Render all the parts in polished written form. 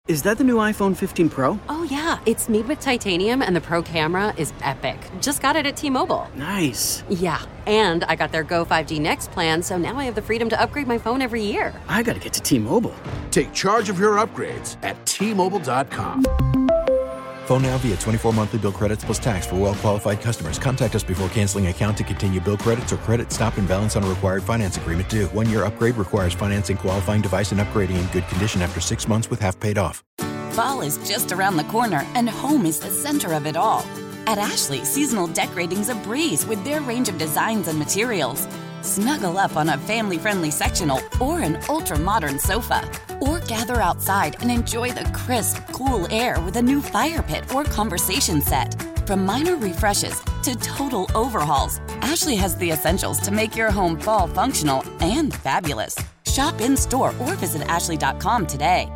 Is that the new iPhone 15 Pro? Oh, yeah. It's made with titanium, and the Pro camera is epic. Just got it at T-Mobile. Nice. Yeah, and I got their Go 5G Next plan, so now I have the freedom to upgrade my phone every year. I gotta get to T-Mobile. Take charge of your upgrades at T-Mobile.com. Phone now via 24 monthly bill credits plus tax for well-qualified customers. Contact us before canceling account to continue bill credits or credit stop and balance on a required finance agreement due. 1-year upgrade requires financing qualifying device and upgrading in good condition after 6 months with half paid off. Fall is just around the corner, and home is the center of it all. At Ashley, seasonal decorating's a breeze with their range of designs and materials. Snuggle up on a family-friendly sectional or an ultra-modern sofa. Or gather outside and enjoy the crisp, cool air with a new fire pit or conversation set. From minor refreshes to total overhauls, Ashley has the essentials to make your home fall functional and fabulous. Shop in-store or visit ashley.com today.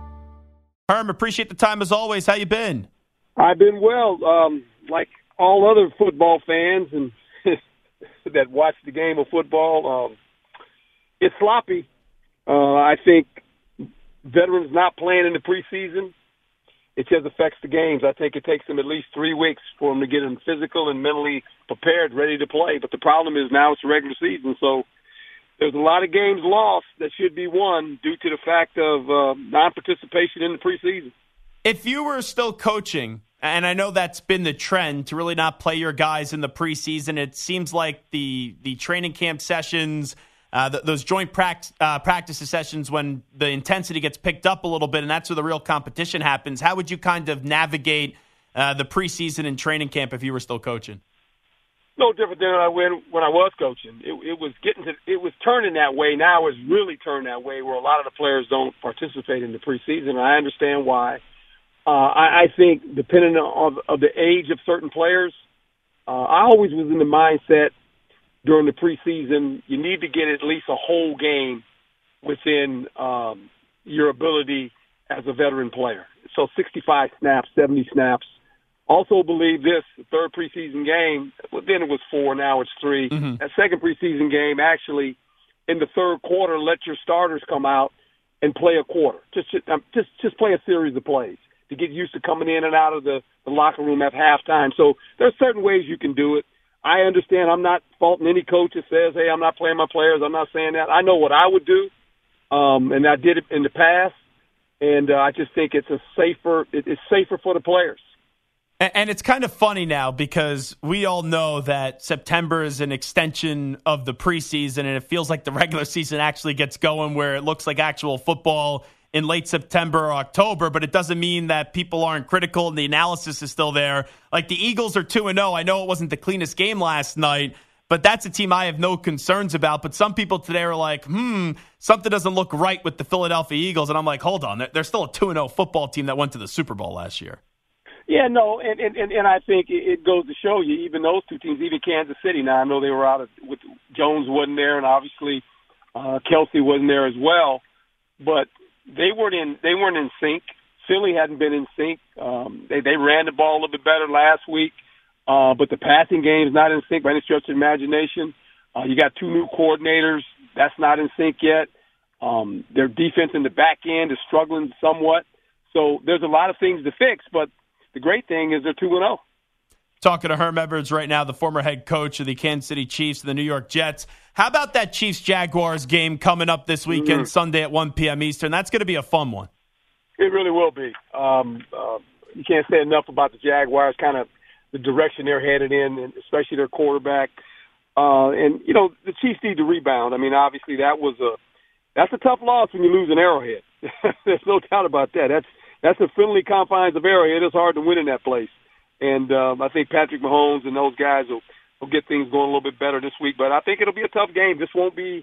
Herm, appreciate the time as always. How you been? I've been well. Like all other football fans and that watch the game of football, it's sloppy. I think veterans not playing in the preseason, it just affects the games. I think it takes them at least 3 weeks for them to get them physical and mentally prepared, ready to play. But the problem is now it's the regular season, so there's a lot of games lost that should be won due to the fact of non-participation in the preseason. If you were still coaching, and I know that's been the trend to really not play your guys in the preseason, it seems like the training camp sessions, those joint practice sessions when the intensity gets picked up a little bit, and that's where the real competition happens. How would you kind of navigate the preseason and training camp if you were still coaching? No different than when I was coaching. It was turning that way. Now it's really turned that way where a lot of the players don't participate in the preseason. I understand why. I think depending on the age of certain players, I always was in the mindset during the preseason, you need to get at least a whole game within your ability as a veteran player. So 65 snaps, 70 snaps. Also believe this, the third preseason game, well, then it was 4, now it's 3. Mm-hmm. That second preseason game, actually, in the third quarter, let your starters come out and play a quarter. Just play a series of plays to get used to coming in and out of the locker room at halftime. So there's certain ways you can do it. I understand. I'm not faulting any coach that says, hey, I'm not playing my players. I'm not saying that. I know what I would do, and I did it in the past, and I just think it's safer for the players. And it's kind of funny now because we all know that September is an extension of the preseason, and it feels like the regular season actually gets going where it looks like actual football in late September or October, but it doesn't mean that people aren't critical and the analysis is still there. Like the Eagles are 2-0. I know it wasn't the cleanest game last night, but that's a team I have no concerns about. But some people today are like, something doesn't look right with the Philadelphia Eagles. And I'm like, hold on, they're still a 2-0 football team that went to the Super Bowl last year. Yeah, no, and I think it goes to show you, even those two teams, even Kansas City. Now I know they were with Jones wasn't there, and obviously Kelsey wasn't there as well, but they weren't in sync. Philly hadn't been in sync. They ran the ball a little bit better last week, but the passing game is not in sync by any stretch of the imagination. You got 2 new coordinators. That's not in sync yet. Their defense in the back end is struggling somewhat. So there's a lot of things to fix, but the great thing is they're 2-0. Talking to Herm Edwards right now, the former head coach of the Kansas City Chiefs and the New York Jets. How about that Chiefs-Jaguars game coming up this weekend, Sunday at 1 p.m. Eastern? That's going to be a fun one. It really will be. You can't say enough about the Jaguars, kind of the direction they're headed in, and especially their quarterback. And, the Chiefs need to rebound. I mean, obviously that's a tough loss when you lose an Arrowhead. There's no doubt about that. That's the friendly confines of Arrowhead. It's hard to win in that place. And I think Patrick Mahomes and those guys will get things going a little bit better this week. But I think it'll be a tough game. This won't be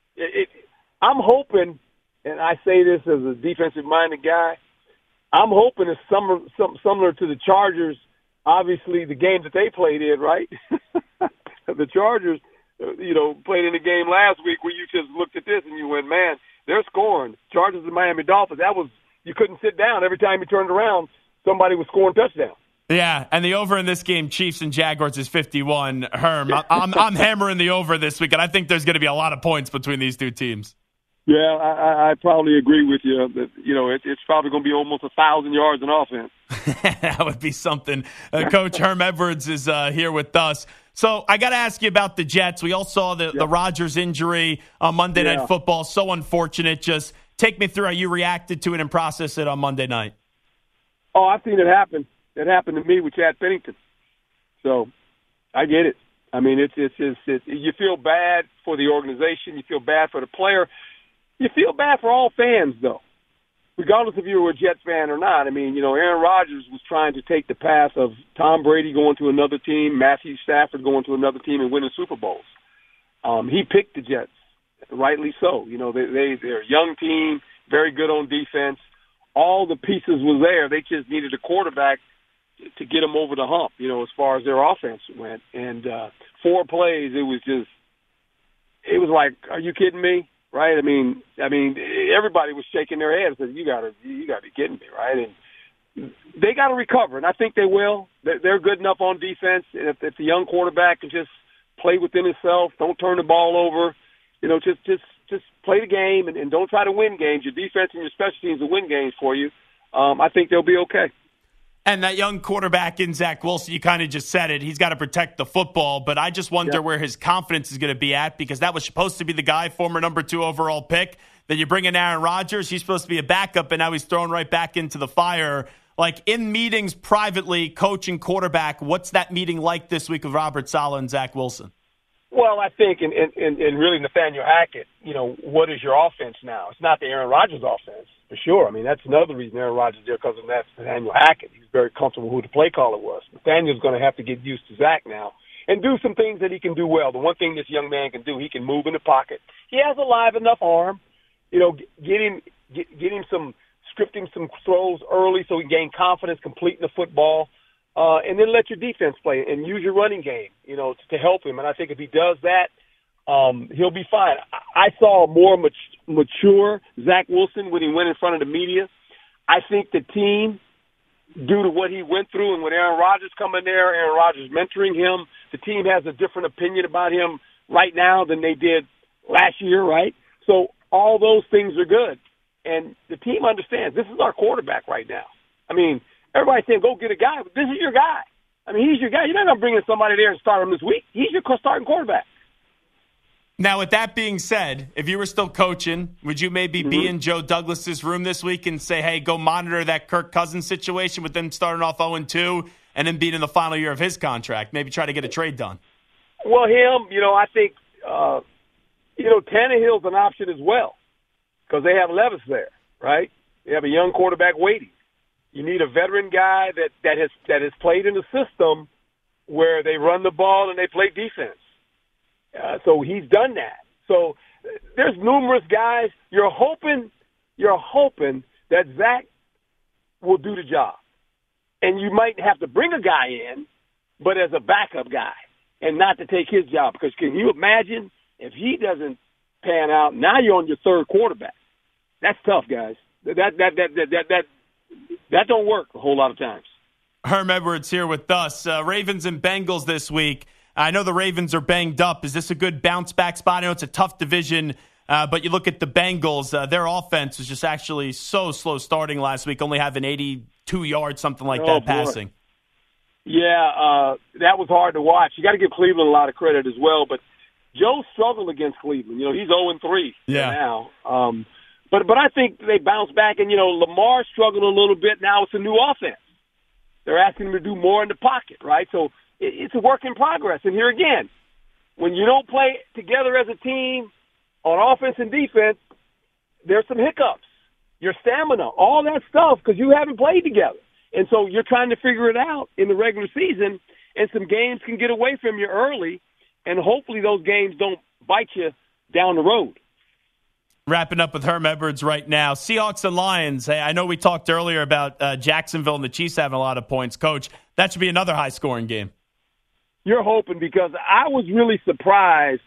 I'm hoping, and I say this as a defensive-minded guy, I'm hoping it's similar to the Chargers, obviously, the game that they played in, right? The Chargers, played in a game last week where you just looked at this and you went, man, they're scoring. Chargers and Miami Dolphins, you couldn't sit down. Every time you turned around, somebody was scoring touchdowns. Yeah, and the over in this game, Chiefs and Jaguars, is 51. Herm, I'm hammering the over this week, and I think there's going to be a lot of points between these two teams. Yeah, I probably agree with you. That, it's probably going to be almost 1,000 yards in offense. That would be something. Coach Herm Edwards is here with us. So I got to ask you about the Jets. We all saw the Rodgers injury on Monday Night Football. So unfortunate. Just take me through how you reacted to it and processed it on Monday night. Oh, I've seen it happen. It happened to me with Chad Pennington. So I get it. I mean, it's you feel bad for the organization. You feel bad for the player. You feel bad for all fans, though, regardless if you were a Jets fan or not. I mean, Aaron Rodgers was trying to take the path of Tom Brady going to another team, Matthew Stafford going to another team and winning Super Bowls. He picked the Jets, rightly so. They're a young team, very good on defense. All the pieces was there. They just needed a quarterback to get them over the hump, as far as their offense went. And 4 plays, it was like, are you kidding me? Right? I mean, everybody was shaking their heads and said, you gotta be kidding me, right? And they got to recover, and I think they will. They're good enough on defense. And if the young quarterback can just play within himself, don't turn the ball over, just play the game and don't try to win games. Your defense and your special teams will win games for you. I think they'll be okay. And that young quarterback in Zach Wilson, you kind of just said it. He's got to protect the football, but I just wonder where his confidence is going to be at, because that was supposed to be the guy, former number 2 overall pick. Then you bring in Aaron Rodgers. He's supposed to be a backup, and now he's thrown right back into the fire. Like, in meetings privately, coach and quarterback, what's that meeting like this week with Robert Saleh and Zach Wilson? Well, I think, and really Nathaniel Hackett, what is your offense now? It's not the Aaron Rodgers offense, for sure. I mean, that's another reason Aaron Rodgers is there, because of Nathaniel Hackett. He's very comfortable who the play caller was. Nathaniel's going to have to get used to Zach now and do some things that he can do well. The one thing this young man can do, he can move in the pocket. He has a live enough arm. Get him some, script him some throws early so he can gain confidence completing the football. And then let your defense play and use your running game, to help him. And I think if he does that, he'll be fine. I saw a more mature Zach Wilson when he went in front of the media. I think the team, due to what he went through and with Aaron Rodgers coming there, Aaron Rodgers mentoring him, the team has a different opinion about him right now than they did last year, right? So all those things are good. And the team understands this is our quarterback right now. I mean, everybody's saying, go get a guy, but this is your guy. I mean, he's your guy. You're not going to bring in somebody there and start him this week. He's your starting quarterback. Now, with that being said, if you were still coaching, would you maybe be in Joe Douglas's room this week and say, hey, go monitor that Kirk Cousins situation with them starting off 0-2 and then being in the final year of his contract? Maybe try to get a trade done. Well, I think, Tannehill's an option as well, because they have Levis there, right? They have a young quarterback waiting. You need a veteran guy that has played in a system where they run the ball and they play defense. So he's done that. So there's numerous guys. You're hoping that Zach will do the job. And you might have to bring a guy in, but as a backup guy, and not to take his job. Because can you imagine if he doesn't pan out, now you're on your 3rd quarterback. That's tough, guys. That don't work a whole lot of times. Herm Edwards here with us. Ravens and Bengals this week. I know the Ravens are banged up. Is this a good bounce-back spot? I know it's a tough division, but you look at the Bengals, their offense was just actually so slow starting last week, only having 82 yards, something like that, passing. Yeah, that was hard to watch. You got to give Cleveland a lot of credit as well, but Joe struggled against Cleveland. He's 0-3 now. But I think they bounced back, and, Lamar struggled a little bit. Now it's a new offense. They're asking him to do more in the pocket, right? So it's a work in progress. And here again, when you don't play together as a team on offense and defense, there's some hiccups. Your stamina, all that stuff, because you haven't played together. And so you're trying to figure it out in the regular season, and some games can get away from you early, and hopefully those games don't bite you down the road. Wrapping up with Herm Edwards right now. Seahawks and Lions. Hey, I know we talked earlier about Jacksonville and the Chiefs having a lot of points. Coach, that should be another high-scoring game. You're hoping, because I was really surprised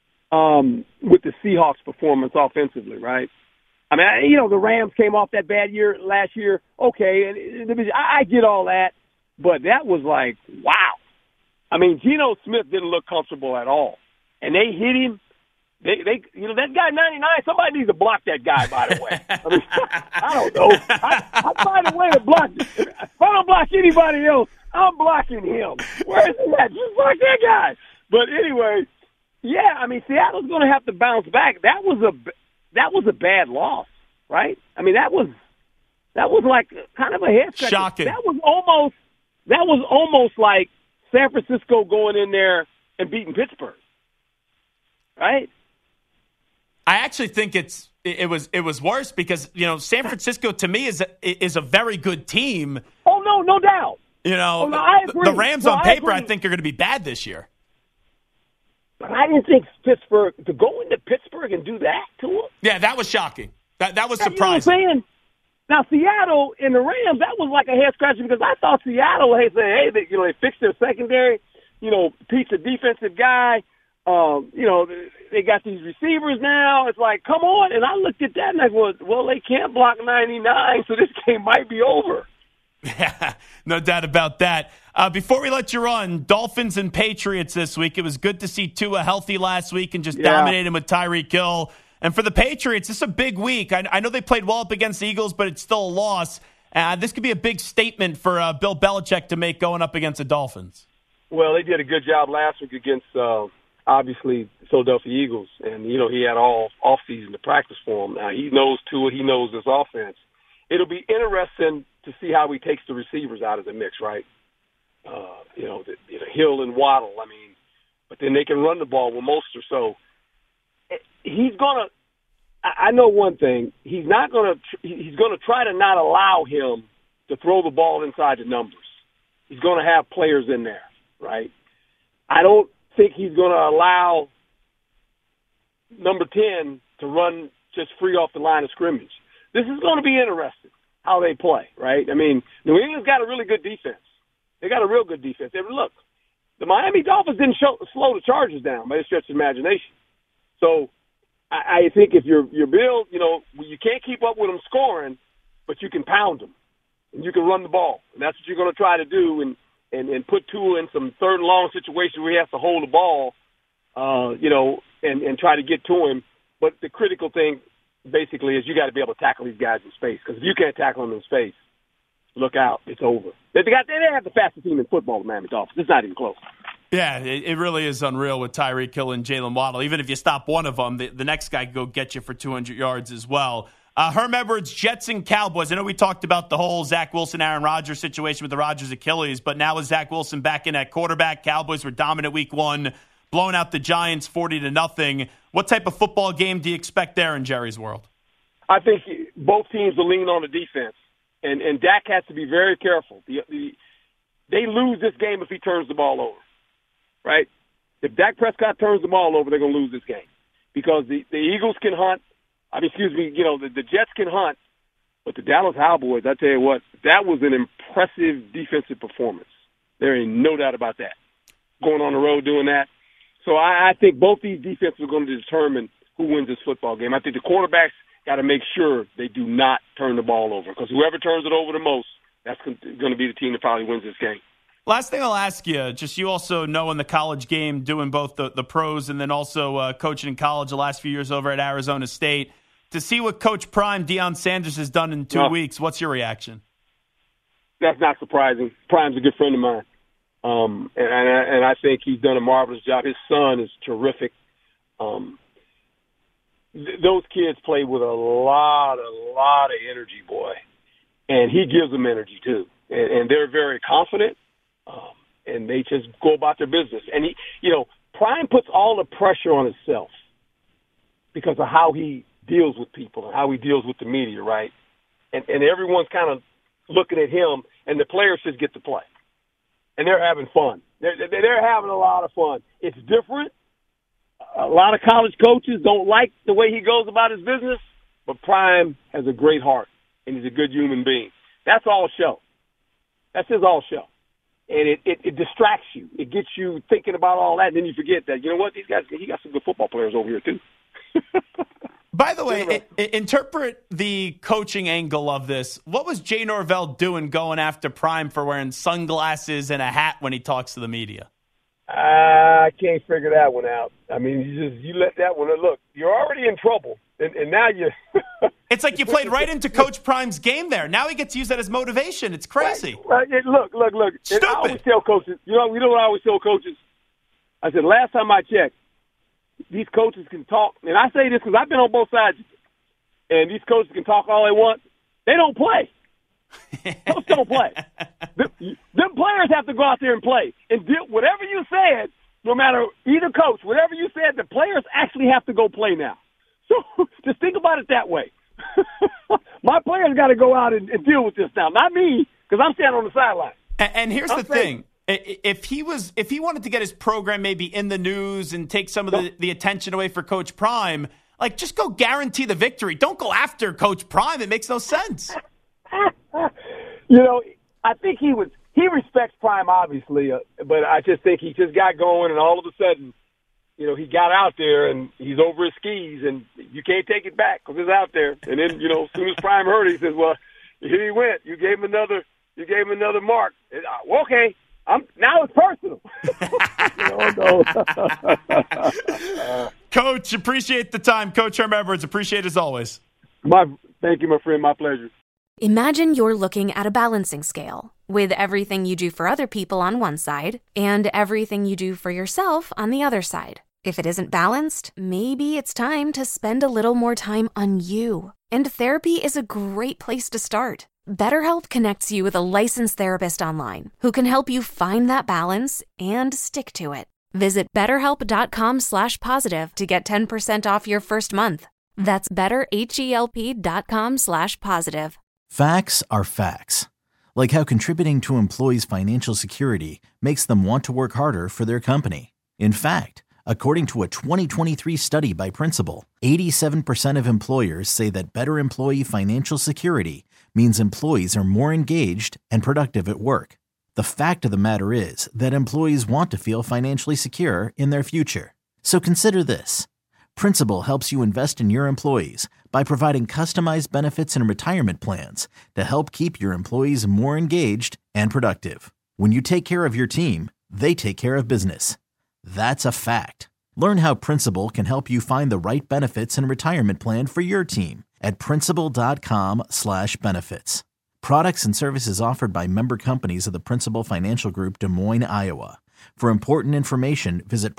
with the Seahawks' performance offensively, right? I mean, the Rams came off that bad year last year. Okay, and I get all that, but that was like, wow. I mean, Geno Smith didn't look comfortable at all, and they hit him They that guy 99, somebody needs to block that guy, by the way. I mean, I don't know. I find a way to block. If I don't block anybody else, I'm blocking him. Where is he at? Just block that guy. But anyway, yeah, I mean, Seattle's going to have to bounce back. That was a bad loss, right? I mean, that was like kind of a head scratcher. Shocking. That was almost like San Francisco going in there and beating Pittsburgh, right? I actually think it was worse because San Francisco to me is a very good team. Oh no doubt. I agree. The Rams on paper I think are going to be bad this year. But I didn't think Pittsburgh to go into Pittsburgh and do that to them. Yeah, that was shocking. That was You surprising. know what I'm saying? Now Seattle and the Rams, that was like a head scratcher because I thought Seattle they fixed their secondary. Pete's a defensive guy. They got these receivers now. It's like, come on. And I looked at that and I go, well, they can't block 99, so this game might be over. Yeah, no doubt about that. Before we let you run, Dolphins and Patriots this week. It was good to see Tua healthy last week and just dominating with Tyreek Hill. And for the Patriots, this is a big week. I know they played well up against the Eagles, but it's still a loss. This could be a big statement for Bill Belichick to make going up against the Dolphins. Well, they did a good job last week against obviously Philadelphia Eagles, and he had all offseason to practice for him. Now he knows Tua, he knows his offense. It'll be interesting to see how he takes the receivers out of the mix, right? Hill and Waddle. I mean, but then they can run the ball with Mostert. So he's gonna. I know one thing. He's gonna try to not allow him to throw the ball inside the numbers. He's gonna have players in there, right? I don't think he's going to allow number 10 to run just free off the line of scrimmage. This is going to be interesting how they play, right? I mean, New England's got a really good defense. They got a real good defense. Look, the Miami Dolphins didn't slow the Chargers down by a stretch of imagination. So I think if you're Bill, you can't keep up with them scoring, but you can pound them and you can run the ball, and that's what you're going to try to do. And put Tua in some third and long situations where he has to hold the ball, and try to get to him. But the critical thing, basically, is you got to be able to tackle these guys in space. Because if you can't tackle them in space, look out, it's over. They have the fastest team in football, the Miami Dolphins. It's not even close. Yeah, it really is unreal with Tyreek Hill and Jalen Waddle. Even if you stop one of them, the next guy can go get you for 200 yards as well. Herm Edwards, Jets and Cowboys. I know we talked about the whole Zach Wilson, Aaron Rodgers situation with the Rodgers Achilles, but now with Zach Wilson back in at quarterback, Cowboys were dominant week one, blowing out the Giants 40-0. What type of football game do you expect there in Jerry's world? I think both teams will lean on the defense, and Dak has to be very careful. They lose this game if he turns the ball over, right? If Dak Prescott turns the ball over, they're going to lose this game because the Eagles can hunt. The Jets can hunt, but the Dallas Cowboys, I tell you what, that was an impressive defensive performance. There ain't no doubt about that. Going on the road doing that. So I think both these defenses are going to determine who wins this football game. I think the quarterbacks got to make sure they do not turn the ball over because whoever turns it over the most, that's going to be the team that probably wins this game. Last thing I'll ask you, just you also know in the college game, doing both the pros and then also coaching in college the last few years over at Arizona State, to see what Coach Prime, Deion Sanders, has done in 2 weeks, what's your reaction? That's not surprising. Prime's a good friend of mine, and I think he's done a marvelous job. His son is terrific. Those kids play with a lot of energy, boy, and he gives them energy too, and they're very confident. And they just go about their business. And Prime puts all the pressure on himself because of how he deals with people and how he deals with the media, right? And everyone's kind of looking at him, and the players just get to play. And they're having fun. They're having a lot of fun. It's different. A lot of college coaches don't like the way he goes about his business, but Prime has a great heart, and he's a good human being. That's all show. That's his all show. And it distracts you. It gets you thinking about all that, and then you forget that, you know what, he got some good football players over here too. By the way, interpret the coaching angle of this. What was Jay Norvell doing going after Prime for wearing sunglasses and a hat when he talks to the media? I can't figure that one out. I mean, you let that one look. You're already in trouble, and now you. It's like you played right into Coach Prime's game there. Now he gets to use that as motivation. It's crazy. Right. Look. Stupid. I always tell coaches. You know what I always tell coaches? I said last time I checked, these coaches can talk, and I say this because I've been on both sides. And these coaches can talk all they want. They don't play. Coaches don't play. Them players have to go out there and play. And whatever you said, no matter either coach, whatever you said, the players actually have to go play now. So just think about it that way. My players got to go out and deal with this now, not me, because I'm standing on the sideline. And here's the thing. If he wanted to get his program maybe in the news and take some of the attention away for Coach Prime, like, just go guarantee the victory. Don't go after Coach Prime. It makes no sense. You know, I think he respects Prime, obviously, but I just think he just got going, and all of a sudden, you know, he got out there, and he's over his skis, and you can't take it back because it's out there. And then, you know, as soon as Prime heard it, he says, well, here he went. You gave him another mark. And, okay. Now it's personal. No. Coach, appreciate the time. Coach Herm Edwards, appreciate it as always. Thank you, my friend. My pleasure. Imagine you're looking at a balancing scale with everything you do for other people on one side and everything you do for yourself on the other side. If it isn't balanced, maybe it's time to spend a little more time on you. And therapy is a great place to start. BetterHelp connects you with a licensed therapist online who can help you find that balance and stick to it. Visit BetterHelp.com/positive to get 10% off your first month. That's BetterHelp.com/positive. Facts are facts. Like how contributing to employees' financial security makes them want to work harder for their company. In fact, according to a 2023 study by Principal, 87% of employers say that better employee financial security means employees are more engaged and productive at work. The fact of the matter is that employees want to feel financially secure in their future. So consider this. Principal helps you invest in your employees by providing customized benefits and retirement plans to help keep your employees more engaged and productive. When you take care of your team, they take care of business. That's a fact. Learn how Principal can help you find the right benefits and retirement plan for your team at Principal.com/benefits. Products and services offered by member companies of the Principal Financial Group, Des Moines, Iowa. For important information, visit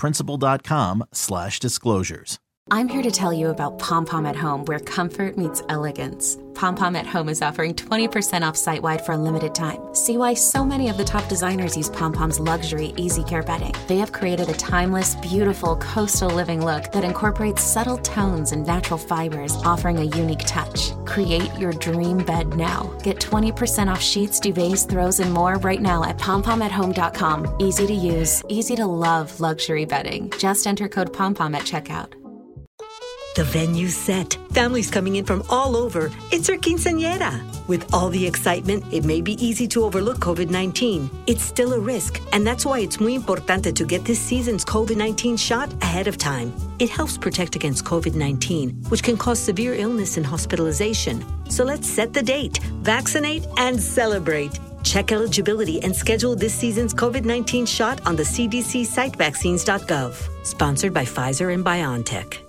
Principal.com/disclosures. I'm here to tell you about Pom Pom at Home, where comfort meets elegance. Pom Pom at Home is offering 20% off site-wide for a limited time. See why so many of the top designers use Pom Pom's luxury Easy Care bedding. They have created a timeless, beautiful, coastal living look that incorporates subtle tones and natural fibers, offering a unique touch. Create your dream bed now. Get 20% off sheets, duvets, throws, and more right now at pompomathome.com. Easy to use, easy to love luxury bedding. Just enter code POMPOM at checkout. The venue's set. Families coming in from all over. It's our quinceañera. With all the excitement, it may be easy to overlook COVID-19. It's still a risk, and that's why it's muy importante to get this season's COVID-19 shot ahead of time. It helps protect against COVID-19, which can cause severe illness and hospitalization. So let's set the date, vaccinate, and celebrate. Check eligibility and schedule this season's COVID-19 shot on the CDC site vaccines.gov. Sponsored by Pfizer and BioNTech.